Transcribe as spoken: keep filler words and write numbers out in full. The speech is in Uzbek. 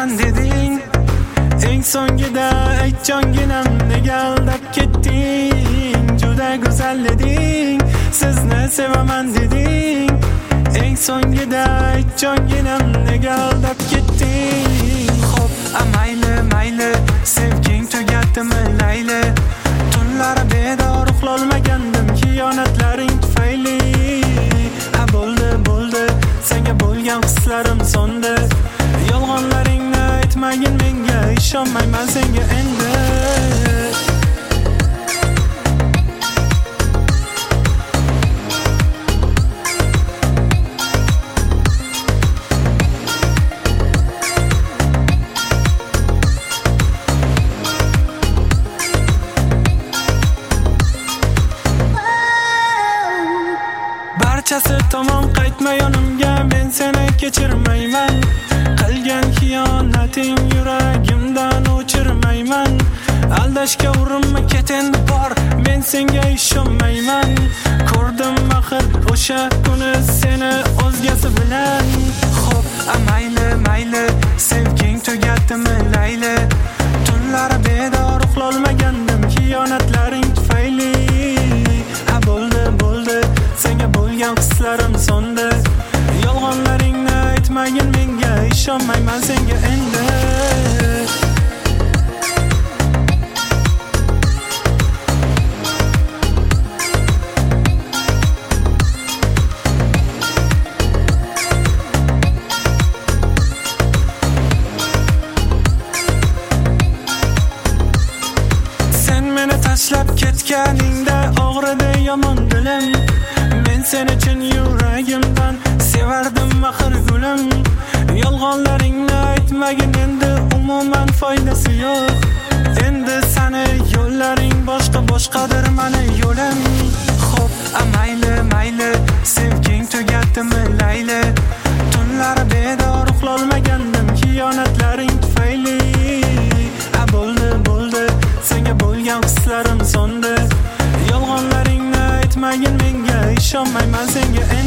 sevaman deding. Eng so'ngida aytjonginam nega aldab ketding? Juda go'zal eding, sizni sevaman deding. Eng so'ngida aytjonginam nega aldab ketding? Xo'p, mayli mayli, sevging tugatdimi layli? Tunlari bedor uxlolmagandim xiyonatlaring tufayli. Ha bo'ldi bo'ldi, senga bo'lgan hislarim so'ndi. Yolg'onlaringni aytmagin menga, ishonmayman senga endi. Barchasi tamom, qaytma yonimga, men seni kechirmayman. Qilgan xiyonating yuragimdan o'chirmayman. Aldashga urinma, ket endi bor, men senga ishonmayman. Ko'rdim axir o'sha kuni seni o'zgasi bilan. Xo'p, mayli mayli, sevging tugatdimi layli? Tunlari bedor uxlolmagandim xiyonatlaring tufayli. Ha bo'ldi bo'ldi, senga bo'lgan hislarim so'ndi. Yolg'onlaringni aytmagin menga, ishonmayman senga endi. Sen meni tashlab ketganingda og'ridi yomon dilim. Men seni chin yuragimdan sevardim axir gulim. Yolg'onlaringni aytmagin endi, umuman foydasi yo'q. Endi seni yo'llaring boshqa, boshqadir mani yo'lim. Xo'p, mayli mayli, sevging tugatdimi layli? Tunlari bedor uxlolmagandim xiyonatlaring tufayli. Ha bo'ldi bo'ldi, senga bo'lgan hislarim so'ndi. Yolg'onlaringni aytmagin menga, ishonmayman senga.